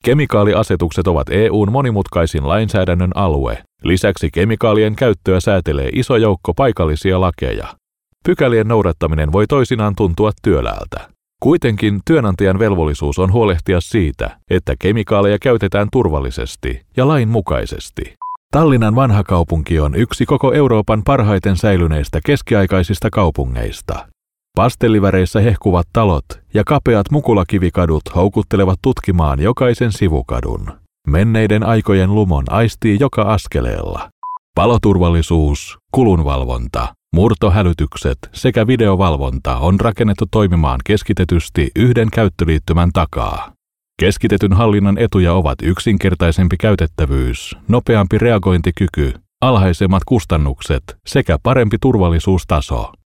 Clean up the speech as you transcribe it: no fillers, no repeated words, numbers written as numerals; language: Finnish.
Kemikaaliasetukset ovat EU:n monimutkaisin lainsäädännön alue. Lisäksi kemikaalien käyttöä säätelee iso joukko paikallisia lakeja. Pykälien noudattaminen voi toisinaan tuntua työläältä. Kuitenkin työnantajan velvollisuus on huolehtia siitä, että kemikaaleja käytetään turvallisesti ja lainmukaisesti. Tallinnan vanhakaupunki on yksi koko Euroopan parhaiten säilyneistä keskiaikaisista kaupungeista. Pastelliväreissä hehkuvat talot ja kapeat mukulakivikadut houkuttelevat tutkimaan jokaisen sivukadun. Menneiden aikojen lumon aistii joka askeleella. Paloturvallisuus, kulunvalvonta, murtohälytykset sekä videovalvonta on rakennettu toimimaan keskitetysti yhden käyttöliittymän takaa. Keskitetyn hallinnan etuja ovat yksinkertaisempi käytettävyys, nopeampi reagointikyky, alhaisemmat kustannukset sekä parempi turvallisuustaso.